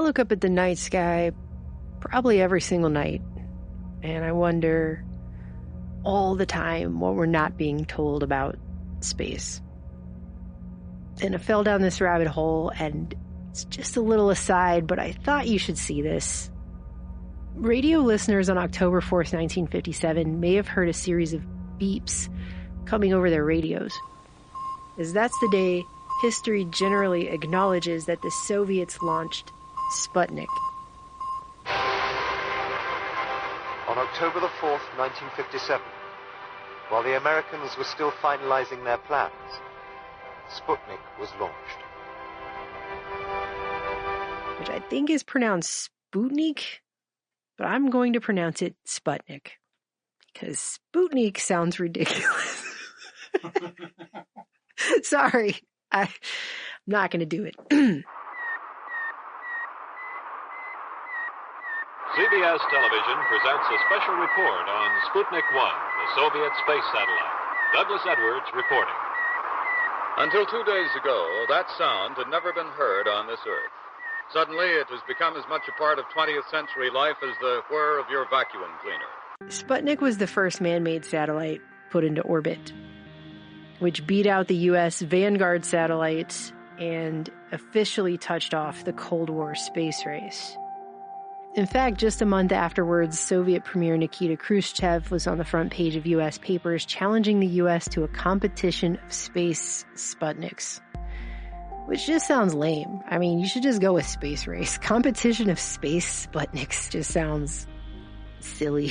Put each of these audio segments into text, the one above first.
look up at the night sky probably every single night, and I wonder all the time what we're not being told about space. And I fell down this rabbit hole, and it's just a little aside, but I thought you should see this. Radio listeners on October 4th, 1957 may have heard a series of beeps coming over their radios, as that's the day history generally acknowledges that the Soviets launched Sputnik. On October the 4th, 1957, while the Americans were still finalizing their plans, Sputnik was launched. Which I think is pronounced Sputnik, but I'm going to pronounce it Sputnik, because Sputnik sounds ridiculous. Sorry, I'm not going to do it. CBS Television presents a special report on Sputnik 1, the Soviet space satellite. Douglas Edwards reporting. Until 2 days ago, that sound had never been heard on this Earth. Suddenly, it has become as much a part of 20th century life as the whir of your vacuum cleaner. Sputnik was the first man-made satellite put into orbit, which beat out the U.S. Vanguard satellite and officially touched off the Cold War space race. In fact, just a month afterwards, Soviet Premier Nikita Khrushchev was on the front page of U.S. papers challenging the U.S. to a competition of space Sputniks. Which just sounds lame. I mean, you should just go with space race. Competition of space Sputniks just sounds silly.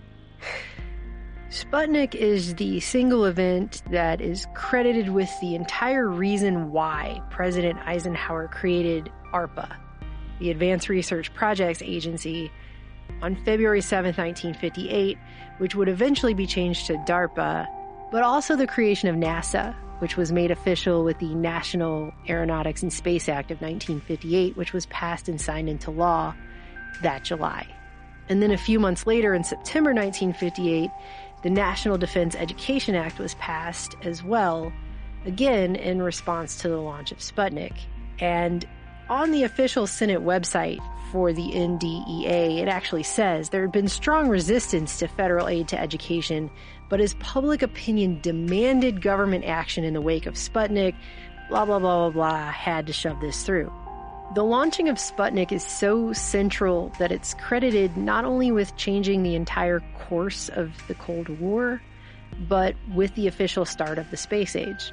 Sputnik is the single event that is credited with the entire reason why President Eisenhower created ARPA, the Advanced Research Projects Agency, on February 7, 1958, which would eventually be changed to DARPA, but also the creation of NASA, which was made official with the National Aeronautics and Space Act of 1958, which was passed and signed into law that July. And then a few months later, in September 1958, the National Defense Education Act was passed as well, again in response to the launch of Sputnik. And on the official Senate website for the NDEA, it actually says there had been strong resistance to federal aid to education, but as public opinion demanded government action in the wake of Sputnik, blah, blah, blah, blah, blah, had to shove this through. The launching of Sputnik is so central that it's credited not only with changing the entire course of the Cold War, but with the official start of the space age.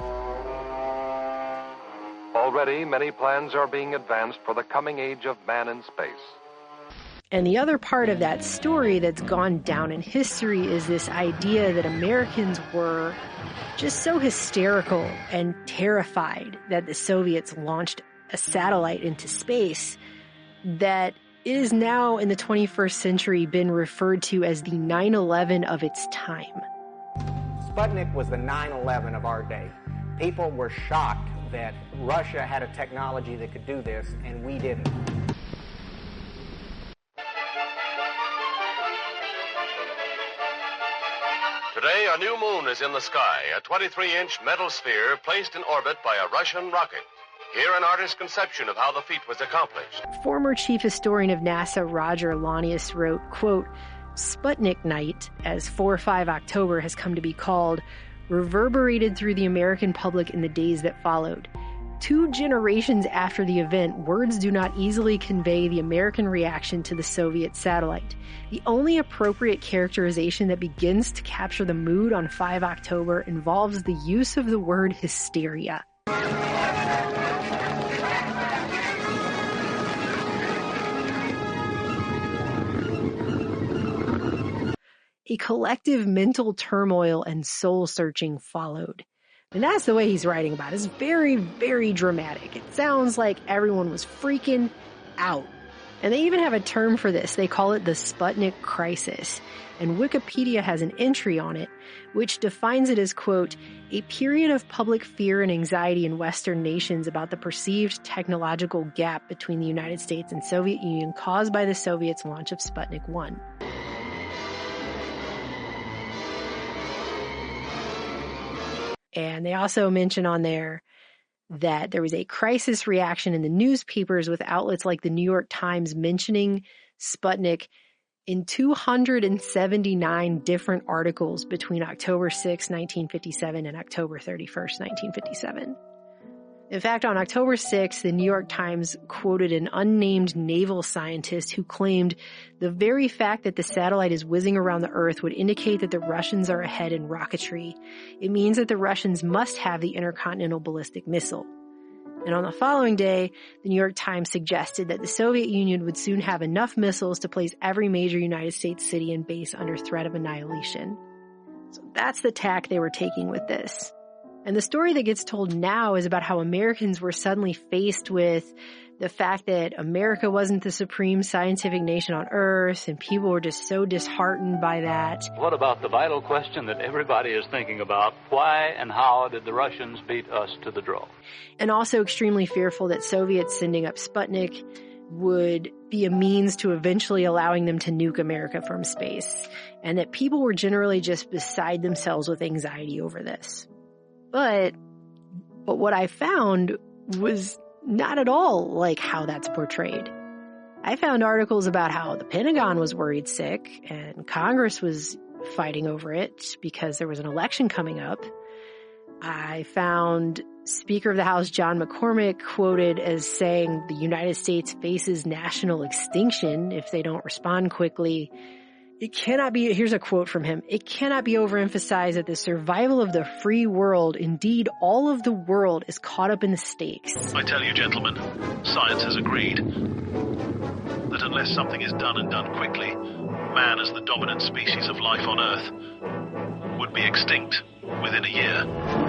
Already, many plans are being advanced for the coming age of man in space. And the other part of that story that's gone down in history is this idea that Americans were just so hysterical and terrified that the Soviets launched a satellite into space that it is now in the 21st century been referred to as the 9/11 of its time. Sputnik was the 9/11 of our day. People were shocked that Russia had a technology that could do this, and we didn't. Today, a new moon is in the sky, a 23-inch metal sphere placed in orbit by a Russian rocket. Here, an artist's conception of how the feat was accomplished. Former chief historian of NASA, Roger Launius, wrote, quote, Sputnik Night, as 4-5 October has come to be called, reverberated through the American public in the days that followed. 2 generations after the event, words do not easily convey the American reaction to the Soviet satellite. The only appropriate characterization that begins to capture the mood on 5 October involves the use of the word hysteria. A collective mental turmoil and soul-searching followed. And that's the way he's writing about it. It's very, very dramatic. It sounds like everyone was freaking out. And they even have a term for this. They call it the Sputnik crisis. And Wikipedia has an entry on it, which defines it as, quote, a period of public fear and anxiety in Western nations about the perceived technological gap between the United States and Soviet Union caused by the Soviets' launch of Sputnik 1. And they also mention on there that there was a crisis reaction in the newspapers with outlets like the New York Times mentioning Sputnik in 279 different articles between October 6, 1957 and October 31st, 1957. In fact, on October 6th, the New York Times quoted an unnamed naval scientist who claimed the very fact that the satellite is whizzing around the Earth would indicate that the Russians are ahead in rocketry. It means that the Russians must have the intercontinental ballistic missile. And on the following day, the New York Times suggested that the Soviet Union would soon have enough missiles to place every major United States city and base under threat of annihilation. So that's the tack they were taking with this. And the story that gets told now is about how Americans were suddenly faced with the fact that America wasn't the supreme scientific nation on Earth, and people were just so disheartened by that. What about the vital question that everybody is thinking about? Why and how did the Russians beat us to the draw? And also extremely fearful that Soviets sending up Sputnik would be a means to eventually allowing them to nuke America from space, and that people were generally just beside themselves with anxiety over this. But what I found was not at all like how that's portrayed. I found articles about how the Pentagon was worried sick and Congress was fighting over it because there was an election coming up. I found Speaker of the House John McCormack quoted as saying the United States faces national extinction if they don't respond quickly. It cannot be, here's a quote from him, it cannot be overemphasized that the survival of the free world, indeed all of the world, is caught up in the stakes. I tell you, gentlemen, science has agreed that unless something is done and done quickly, man as the dominant species of life on Earth would be extinct within a year.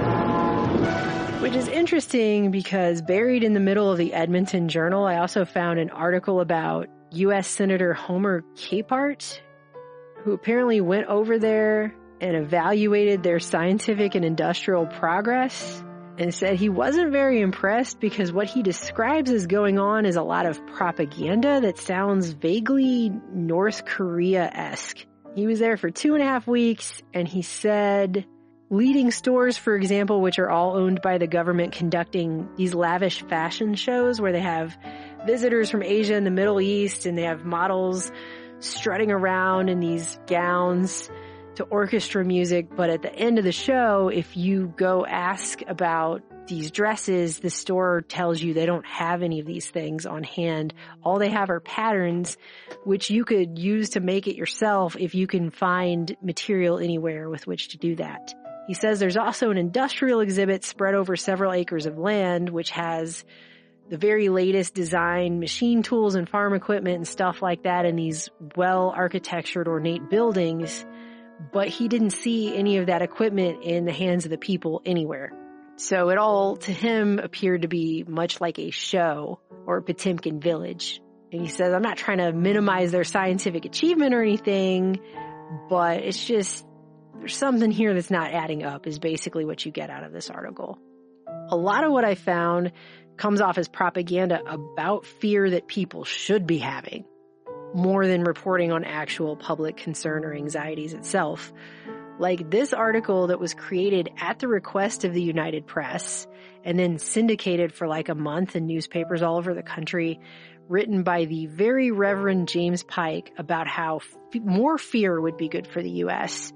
Which is interesting because buried in the middle of the Edmonton Journal, I also found an article about U.S. Senator Homer Capehart, who apparently went over there and evaluated their scientific and industrial progress and said he wasn't very impressed because what he describes as going on is a lot of propaganda that sounds vaguely North Korea-esque. He was there for 2.5 weeks and he said leading stores, for example, which are all owned by the government, conducting these lavish fashion shows where they have visitors from Asia and the Middle East and they have models strutting around in these gowns to orchestra music. But at the end of the show, if you go ask about these dresses, the store tells you they don't have any of these things on hand. All they have are patterns, which you could use to make it yourself if you can find material anywhere with which to do that. He says there's also an industrial exhibit spread over several acres of land, which has the very latest design machine tools and farm equipment and stuff like that in these well-architectured, ornate buildings. But he didn't see any of that equipment in the hands of the people anywhere. So it all, to him, appeared to be much like a show or Potemkin Village. And he says, I'm not trying to minimize their scientific achievement or anything, but it's just, there's something here that's not adding up is basically what you get out of this article. A lot of what I found comes off as propaganda about fear that people should be having, more than reporting on actual public concern or anxieties itself. Like this article that was created at the request of the United Press and then syndicated for like a month in newspapers all over the country, written by the very Reverend James Pike about how more fear would be good for the U.S.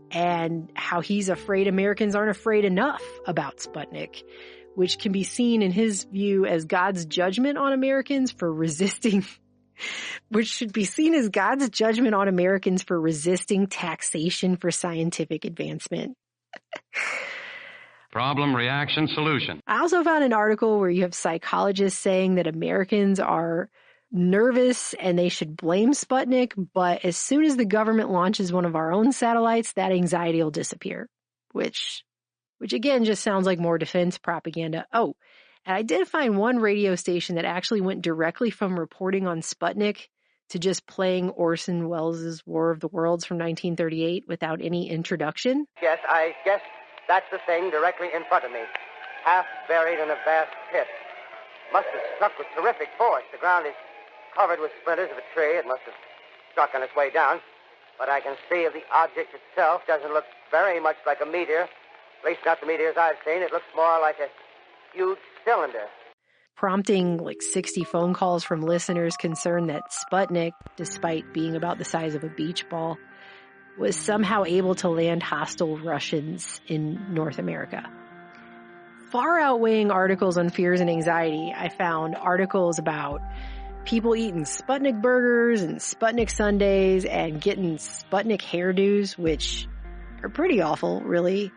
and how he's afraid Americans aren't afraid enough about Sputnik, which can be seen in his view as God's judgment on Americans for resisting, which should be seen as God's judgment on Americans for resisting taxation for scientific advancement. Problem, reaction, solution. I also found an article where you have psychologists saying that Americans are nervous and they should blame Sputnik, but as soon as the government launches one of our own satellites, that anxiety will disappear, which again just sounds like more defense propaganda. Oh, and I did find one radio station that actually went directly from reporting on Sputnik to just playing Orson Welles' War of the Worlds from 1938 without any introduction. Yes, I guess that's the thing directly in front of me, half buried in a vast pit. Must have struck with terrific force. The ground is covered with splinters of a tree. It must have struck on its way down. But I can see the object itself doesn't look very much like a meteor. At least not the meteors I've seen. It looks more like a huge cylinder. Prompting like 60 phone calls from listeners concerned that Sputnik, despite being about the size of a beach ball, was somehow able to land hostile Russians in North America. Far outweighing articles on fears and anxiety, I found articles about people eating Sputnik burgers and Sputnik sundaes and getting Sputnik hairdos, which are pretty awful, really.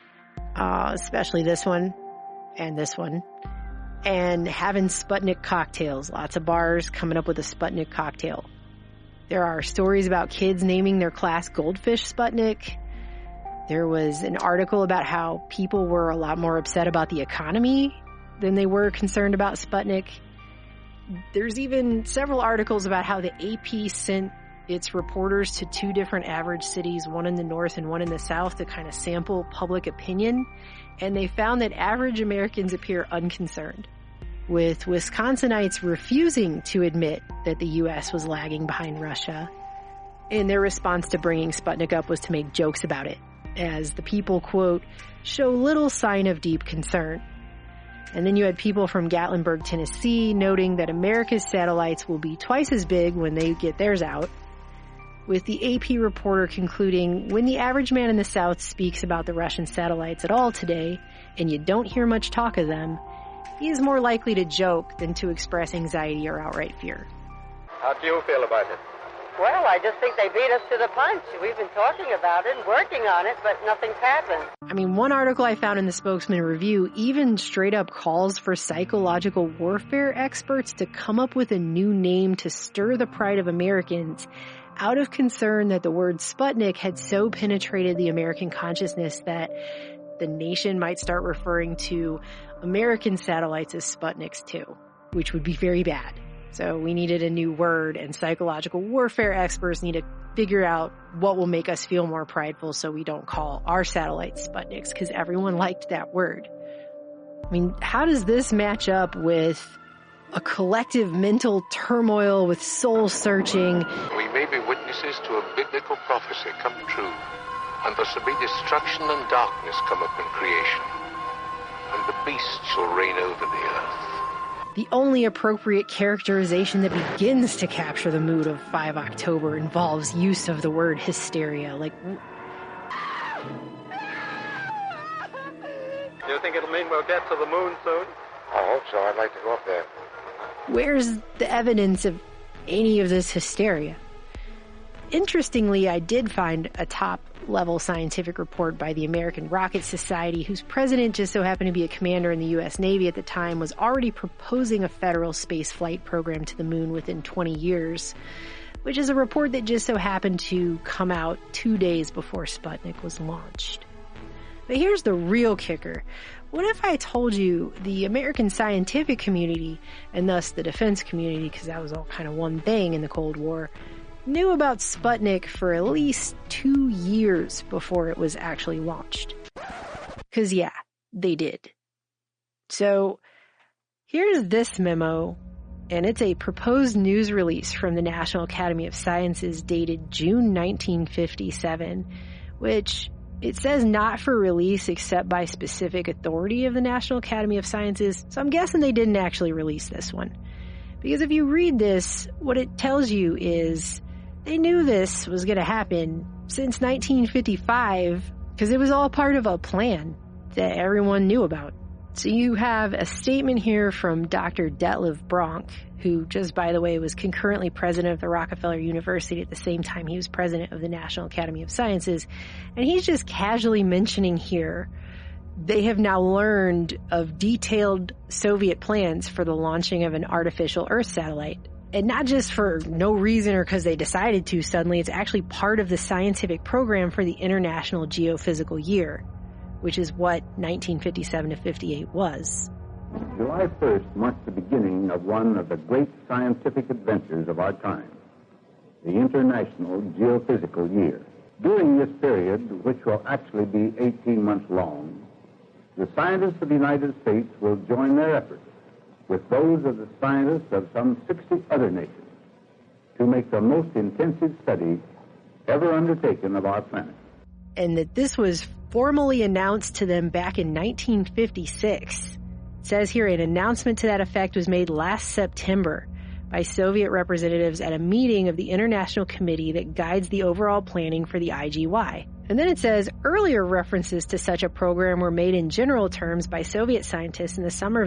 Especially this one and this one. And having Sputnik cocktails. Lots of bars coming up with a Sputnik cocktail. There are stories about kids naming their class Goldfish Sputnik. There was an article about how people were a lot more upset about the economy than they were concerned about Sputnik. There's even several articles about how the AP sent its reporters to 2 different average cities, one in the north and one in the south, to kind of sample public opinion. And they found that average Americans appear unconcerned, with Wisconsinites refusing to admit that the U.S. was lagging behind Russia. And their response to bringing Sputnik up was to make jokes about it, as the people, quote, show little sign of deep concern. And then you had people from Gatlinburg, Tennessee, noting that America's satellites will be twice as big when they get theirs out, with the AP reporter concluding, when the average man in the South speaks about the Russian satellites at all today, and you don't hear much talk of them, he is more likely to joke than to express anxiety or outright fear. How do you feel about it? Well, I just think they beat us to the punch. We've been talking about it and working on it, but nothing's happened. I mean, one article I found in the Spokesman Review even straight up calls for psychological warfare experts to come up with a new name to stir the pride of Americans, out of concern that the word Sputnik had so penetrated the American consciousness that the nation might start referring to American satellites as Sputniks too, which would be very bad. So we needed a new word, and psychological warfare experts need to figure out what will make us feel more prideful so we don't call our satellites Sputniks, because everyone liked that word. I mean, how does this match up with a collective mental turmoil with soul searching? We may be witnesses to a biblical prophecy come true, and there shall be destruction and darkness come upon creation, and the beast shall reign over the earth. The only appropriate characterization that begins to capture the mood of 5 October involves use of the word hysteria. Like, do you think it'll mean we'll get to the moon soon? I hope so. I'd like to go up there. Where's the evidence of any of this hysteria? Interestingly, I did find a top-level scientific report by the American Rocket Society, whose president just so happened to be a commander in the U.S. Navy at the time, was already proposing a federal space flight program to the moon within 20 years, which is a report that just so happened to come out 2 days before Sputnik was launched. But here's the real kicker. What if I told you the American scientific community, and thus the defense community, because that was all kind of one thing in the Cold War, knew about Sputnik for at least 2 years before it was actually launched? Because yeah, they did. So here's this memo, and it's a proposed news release from the National Academy of Sciences dated June 1957, which it says not for release except by specific authority of the National Academy of Sciences, so I'm guessing they didn't actually release this one. Because if you read this, what it tells you is they knew this was going to happen since 1955, because it was all part of a plan that everyone knew about. So you have a statement here from Dr. Detlev Bronk, who just, by the way, was concurrently president of the Rockefeller University at the same time he was president of the National Academy of Sciences. And he's just casually mentioning here they have now learned of detailed Soviet plans for the launching of an artificial Earth satellite. And not just for no reason or because they decided to suddenly, it's actually part of the scientific program for the International Geophysical Year, which is what 1957 to 58 was. July 1st marks the beginning of one of the great scientific adventures of our time, the International Geophysical Year. During this period, which will actually be 18 months long, the scientists of the United States will join their efforts with those of the scientists of some 60 other nations to make the most intensive study ever undertaken of our planet. And that this was formally announced to them back in 1956. It says here an announcement to that effect was made last September by Soviet representatives at a meeting of the International Committee that guides the overall planning for the IGY. And then it says earlier references to such a program were made in general terms by Soviet scientists in the summer of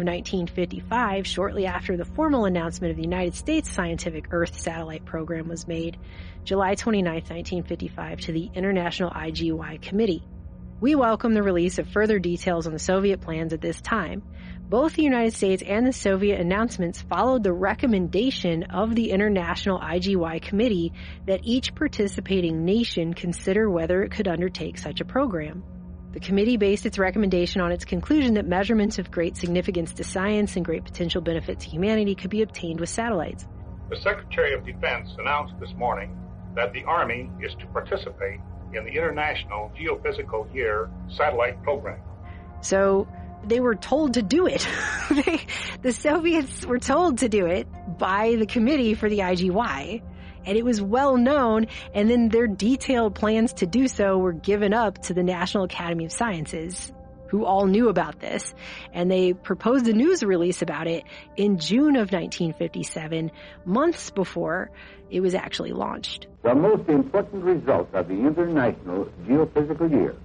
1955, shortly after the formal announcement of the United States Scientific Earth Satellite Program was made, July 29, 1955, to the International IGY Committee. We welcome the release of further details on the Soviet plans at this time. Both the United States and the Soviet announcements followed the recommendation of the International IGY Committee that each participating nation consider whether it could undertake such a program. The committee based its recommendation on its conclusion that measurements of great significance to science and great potential benefit to humanity could be obtained with satellites. The Secretary of Defense announced this morning that the Army is to participate in the International Geophysical Year satellite program. So they were told to do it. The Soviets were told to do it by the committee for the IGY, and it was well known, and then their detailed plans to do so were given up to the National Academy of Sciences, who all knew about this, and they proposed a news release about it in June of 1957, months before it was actually launched. The most important result of the International Geophysical Year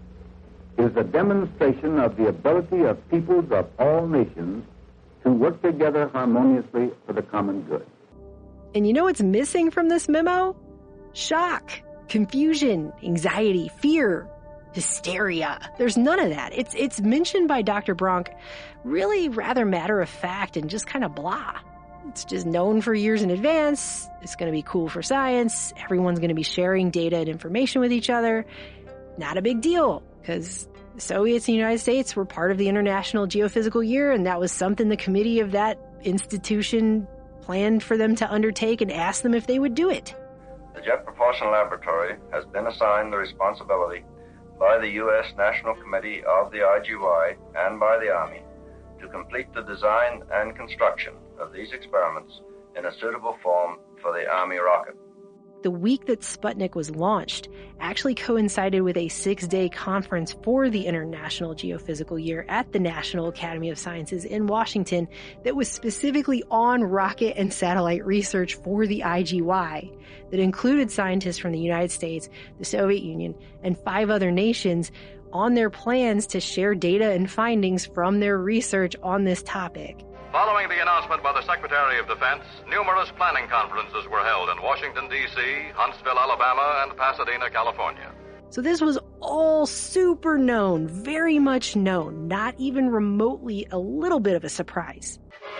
is a demonstration of the ability of peoples of all nations to work together harmoniously for the common good. And you know what's missing from this memo? Shock, confusion, anxiety, fear, hysteria. There's none of that. It's mentioned by Dr. Bronk really rather matter of fact and just kind of blah. It's just known for years in advance. It's going to be cool for science. Everyone's going to be sharing data and information with each other. Not a big deal, because the Soviets and the United States were part of the International Geophysical Year, and that was something the committee of that institution planned for them to undertake and asked them if they would do it. The Jet Propulsion Laboratory has been assigned the responsibility by the U.S. National Committee of the IGY and by the Army to complete the design and construction of these experiments in a suitable form for the Army rocket. The week that Sputnik was launched actually coincided with a 6-day conference for the International Geophysical Year at the National Academy of Sciences in Washington that was specifically on rocket and satellite research for the IGY, that included scientists from the United States, the Soviet Union, and 5 other nations on their plans to share data and findings from their research on this topic. Following the announcement by the Secretary of Defense, numerous planning conferences were held in Washington, D.C., Huntsville, Alabama, and Pasadena, California. So this was all super known, very much known, not even remotely a little bit of a surprise.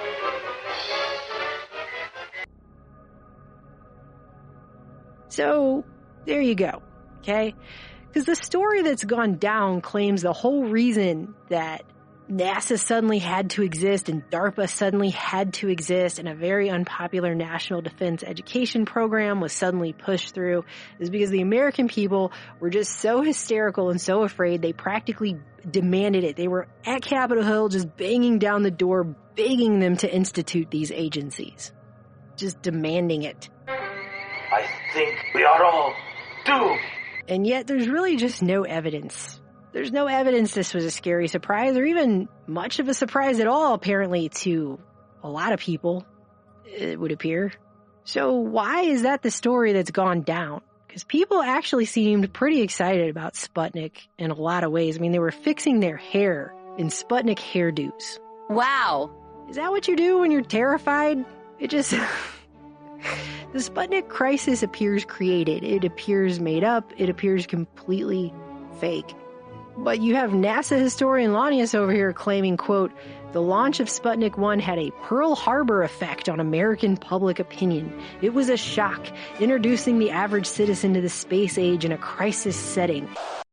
So there you go, okay? Because the story that's gone down claims the whole reason that NASA suddenly had to exist and DARPA suddenly had to exist and a very unpopular national defense education program was suddenly pushed through is because the American people were just so hysterical and so afraid they practically demanded it. They were at Capitol Hill just banging down the door, begging them to institute these agencies. Just demanding it. I think we are all doomed. And yet there's really just no evidence. There's no evidence this was a scary surprise or even much of a surprise at all, apparently, to a lot of people, it would appear. So why is that the story that's gone down? Because people actually seemed pretty excited about Sputnik in a lot of ways. I mean, they were fixing their hair in Sputnik hairdos. Wow. Is that what you do when you're terrified? It just... The Sputnik crisis appears created. It appears made up. It appears completely fake. But you have NASA historian Lanius over here claiming, quote, the launch of Sputnik 1 had a Pearl Harbor effect on American public opinion. It was a shock, introducing the average citizen to the space age in a crisis setting.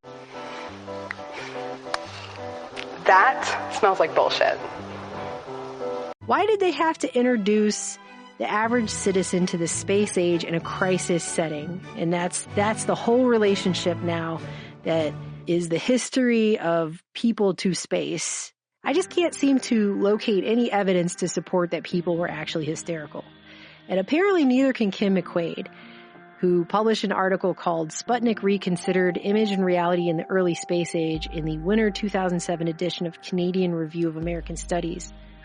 That smells like bullshit. Why did they have to introduce the average citizen to the space age in a crisis setting? And that's the whole relationship now that is the history of people to space. I just can't seem to locate any evidence to support that people were actually hysterical. And apparently neither can Kim McQuaid, who published an article called Sputnik Reconsidered, Image and Reality in the Early Space Age in the winter 2007 edition of Canadian Review of American Studies.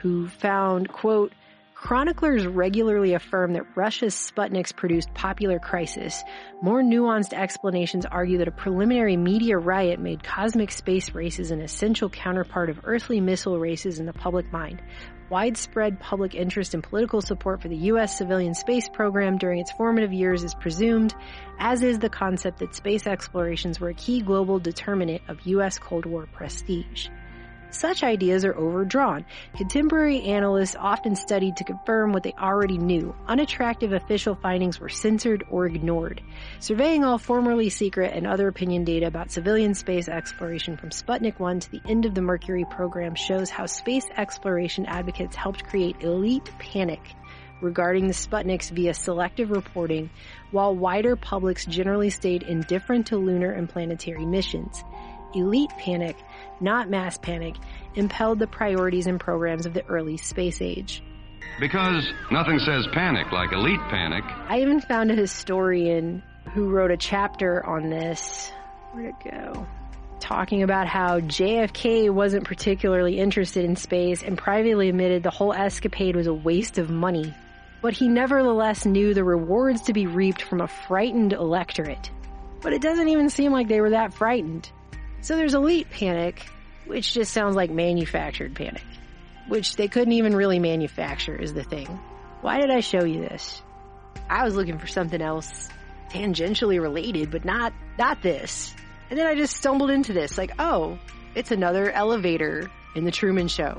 who found, quote, chroniclers regularly affirm that Russia's Sputniks produced popular crisis. More nuanced explanations argue that a preliminary media riot made cosmic space races an essential counterpart of earthly missile races in the public mind. Widespread public interest and political support for the U.S. civilian space program during its formative years is presumed, as is the concept that space explorations were a key global determinant of U.S. Cold War prestige. Such ideas are overdrawn. Contemporary analysts often studied to confirm what they already knew. Unattractive official findings were censored or ignored. Surveying all formerly secret and other opinion data about civilian space exploration from Sputnik 1 to the end of the Mercury program shows how space exploration advocates helped create elite panic regarding the Sputniks via selective reporting, while wider publics generally stayed indifferent to lunar and planetary missions. Elite panic, not mass panic, impelled the priorities and programs of the early space age. Because nothing says panic like elite panic. I even found a historian who wrote a chapter on this. Where'd it go? Talking about how JFK wasn't particularly interested in space and privately admitted the whole escapade was a waste of money. But he nevertheless knew the rewards to be reaped from a frightened electorate. But it doesn't even seem like they were that frightened. So there's elite panic, which just sounds like manufactured panic, which they couldn't even really manufacture is the thing. Why did I show you this? I was looking for something else, tangentially related, but not this. And then I just stumbled into this, like, oh, it's another elevator in the Truman Show.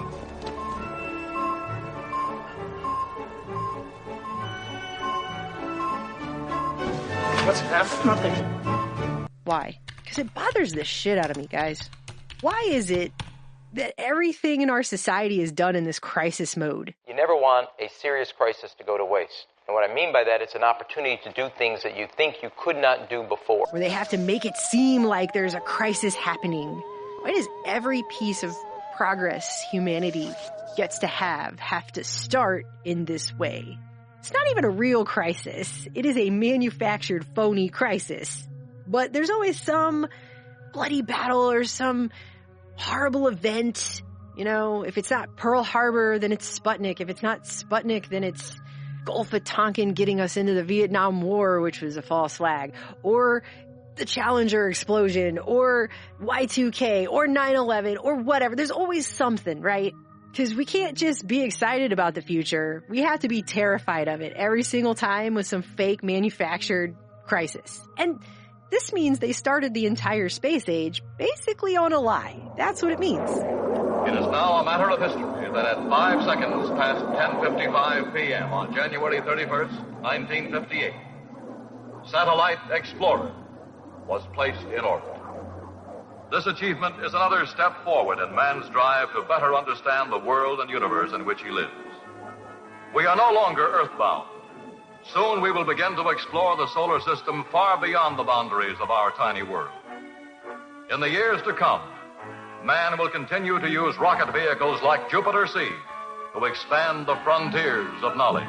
What's happening? Nothing. Why? Because it bothers the shit out of me, guys. Why is it that everything in our society is done in this crisis mode? You never want a serious crisis to go to waste. And what I mean by that, it's an opportunity to do things that you think you could not do before. Where they have to make it seem like there's a crisis happening. Why does every piece of progress humanity gets to have to start in this way? It's not even a real crisis. It is a manufactured, phony crisis. But there's always some bloody battle or some horrible event. You know, if it's not Pearl Harbor, then it's Sputnik. If it's not Sputnik, then it's Gulf of Tonkin getting us into the Vietnam War, which was a false flag. Or the Challenger explosion, or Y2K, or 9/11, or whatever. There's always something, right? Because we can't just be excited about the future. We have to be terrified of it every single time with some fake manufactured crisis. And this means they started the entire space age basically on a lie. That's what it means. It is now a matter of history that at 5 seconds past 10:55 p.m. on January 31st, 1958, Satellite Explorer was placed in orbit. This achievement is another step forward in man's drive to better understand the world and universe in which he lives. We are no longer earthbound. Soon we will begin to explore the solar system far beyond the boundaries of our tiny world. In the years to come, man will continue to use rocket vehicles like Jupiter-C to expand the frontiers of knowledge.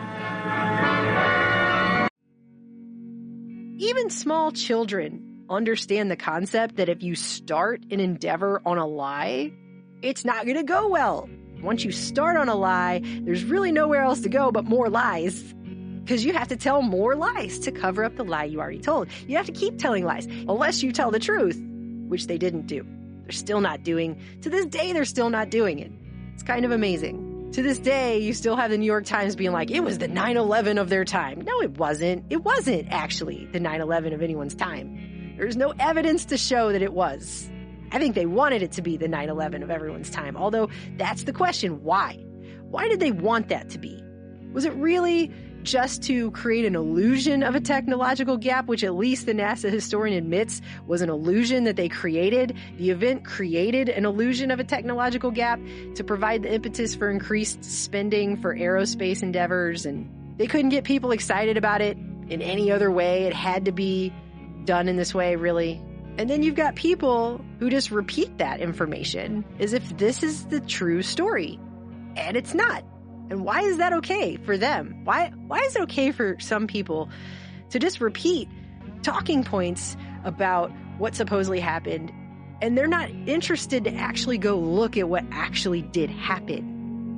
Even small children understand the concept that if you start an endeavor on a lie, it's not going to go well. Once you start on a lie, there's really nowhere else to go but more lies. Because you have to tell more lies to cover up the lie you already told. You have to keep telling lies, unless you tell the truth, which they didn't do. They're still not doing. To this day, they're still not doing it. It's kind of amazing. To this day, you still have the New York Times being like, it was the 9/11 of their time. No, it wasn't. It wasn't actually the 9/11 of anyone's time. There's no evidence to show that it was. I think they wanted it to be the 9/11 of everyone's time. Although, that's the question. Why? Why did they want that to be? Was it really just to create an illusion of a technological gap, which at least the NASA historian admits was an illusion that they created? The event created an illusion of a technological gap to provide the impetus for increased spending for aerospace endeavors, and they couldn't get people excited about it in any other way. It had to be done in this way, really. And then you've got people who just repeat that information as if this is the true story, and it's not. And why is that okay for them? Why is it okay for some people to just repeat talking points about what supposedly happened, and they're not interested to actually go look at what actually did happen?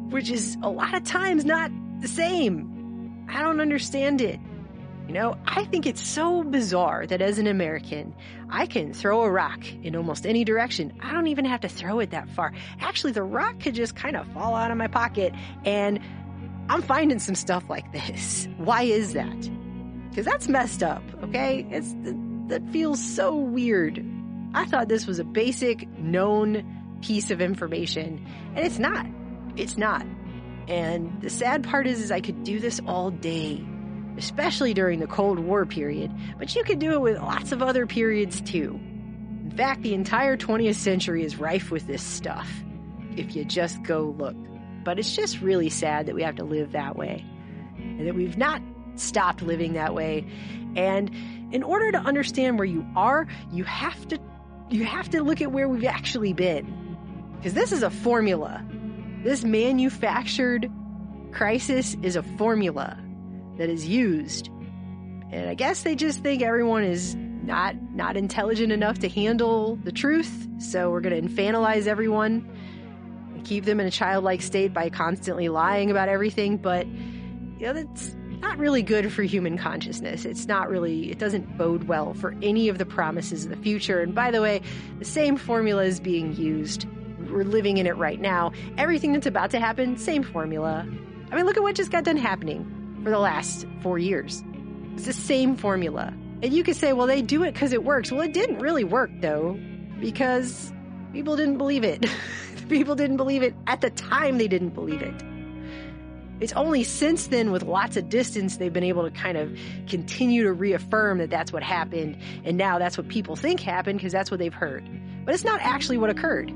which is a lot of times not the same. I don't understand it. You know, I think it's so bizarre that as an American, I can throw a rock in almost any direction. I don't even have to throw it that far. Actually, the rock could just kind of fall out of my pocket, and I'm finding some stuff like this. Why is that? Because that's messed up, okay? That feels so weird. I thought this was a basic, known piece of information, and it's not. It's not. And the sad part is I could do this all day, especially during the Cold War period, but you could do it with lots of other periods too. In fact, the entire 20th century is rife with this stuff, if you just go look. But it's just really sad that we have to live that way, and that we've not stopped living that way. And in order to understand where you are, you have to look at where we've actually been. Because this is a formula. This manufactured crisis is a formula that is used. And I guess they just think everyone is not intelligent enough to handle the truth, so we're going to infantilize everyone and keep them in a childlike state by constantly lying about everything. But, you know, that's not really good for human consciousness. It doesn't bode well for any of the promises of the future. And by the way, the same formula is being used. We're living in it right now. Everything that's about to happen, same formula. I mean, look at what just got done happening for the last 4 years. It's the same formula. And you could say, well, they do it because it works. Well, it didn't really work, though, because people didn't believe it. People didn't believe it at the time. They didn't believe it. It's only since then, with lots of distance, they've been able to kind of continue to reaffirm that that's what happened. And now that's what people think happened because that's what they've heard. But it's not actually what occurred.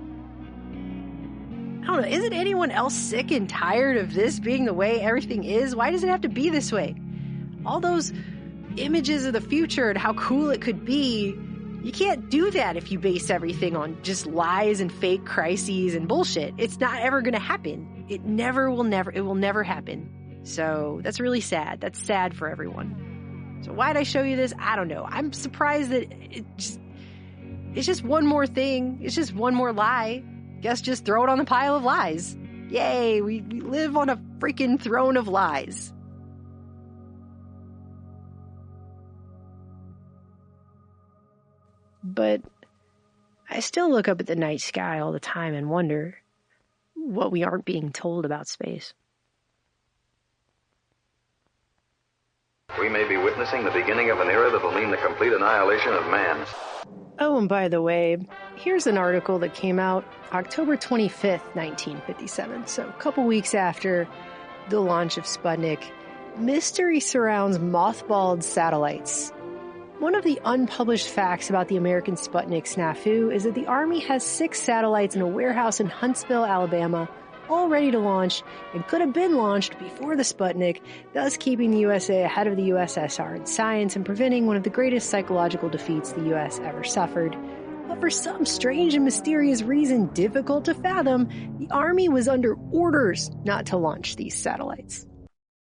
I don't know. Isn't anyone else sick and tired of this being the way everything is? Why does it have to be this way? All those images of the future and how cool it could be, you can't do that if you base everything on just lies and fake crises and bullshit. It's not ever going to happen. It will never happen. So that's really sad. That's sad for everyone. So why'd I show you this? I don't know. I'm surprised that it's just one more thing. It's just one more lie. Guess just throw it on the pile of lies. Yay, we live on a freaking throne of lies. But I still look up at the night sky all the time and wonder what we aren't being told about space. We may be witnessing the beginning of an era that will mean the complete annihilation of man. Oh, and by the way, here's an article that came out October 25th, 1957. So a couple weeks after the launch of Sputnik. Mystery surrounds mothballed satellites. One of the unpublished facts about the American Sputnik snafu is that the Army has 6 satellites in a warehouse in Huntsville, Alabama, all ready to launch and could have been launched before the Sputnik, thus keeping the USA ahead of the USSR in science and preventing one of the greatest psychological defeats the US ever suffered. But for some strange and mysterious reason difficult to fathom, the Army was under orders not to launch these satellites.